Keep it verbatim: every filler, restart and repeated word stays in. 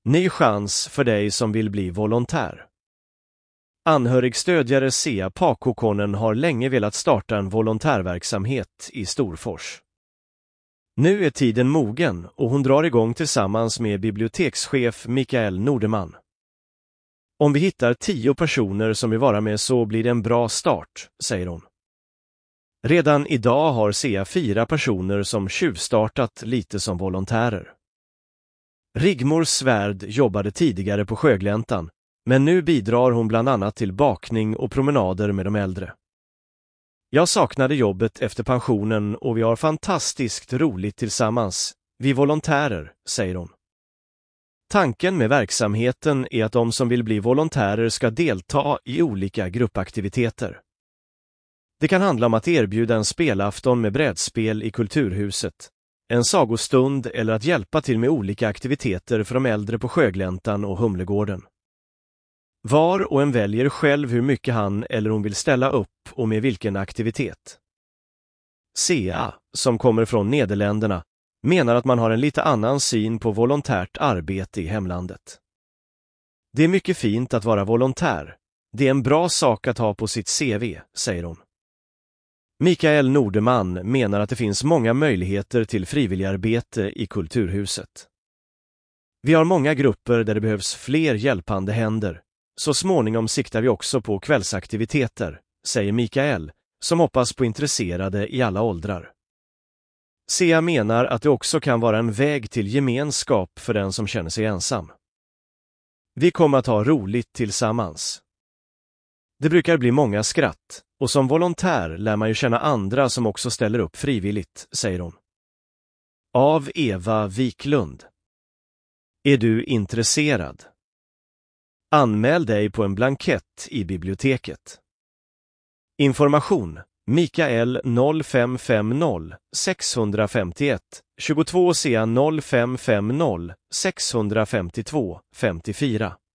Ny chans för dig som vill bli volontär. Anhörigstödjare S E A Pakokonen har länge velat starta en volontärverksamhet i Storfors. Nu är tiden mogen och hon drar igång tillsammans med bibliotekschef Mikael Nordeman. Om vi hittar tio personer som vill vara med så blir det en bra start, säger hon. Redan idag har S E A fyra personer som tjuvstartat lite som volontärer. Rigmor Svärd jobbade tidigare på Sjögläntan, men nu bidrar hon bland annat till bakning och promenader med de äldre. Jag saknade jobbet efter pensionen och vi har fantastiskt roligt tillsammans, vi volontärer, säger hon. Tanken med verksamheten är att de som vill bli volontärer ska delta i olika gruppaktiviteter. Det kan handla om att erbjuda en spelafton med brädspel i Kulturhuset, en sagostund eller att hjälpa till med olika aktiviteter för de äldre på Sjögläntan och Humlegården. Var och en väljer själv hur mycket han eller hon vill ställa upp och med vilken aktivitet. S E A, som kommer från Nederländerna, menar att man har en lite annan syn på volontärt arbete i hemlandet. Det är mycket fint att vara volontär. Det är en bra sak att ha på sitt C V, säger hon. Mikael Nordeman menar att det finns många möjligheter till frivilligarbete i Kulturhuset. Vi har många grupper där det behövs fler hjälpande händer. Så småningom siktar vi också på kvällsaktiviteter, säger Mikael, som hoppas på intresserade i alla åldrar. S E A menar att det också kan vara en väg till gemenskap för den som känner sig ensam. Vi kommer att ha roligt tillsammans. Det brukar bli många skratt, och som volontär lär man ju känna andra som också ställer upp frivilligt, säger hon. Av Eva Wiklund. Är du intresserad? Anmäl dig på en blankett i biblioteket. Information: Mikael noll fem fem noll sex fem ett tjugotvå S E A noll fem fem noll sex fem två fem fyra.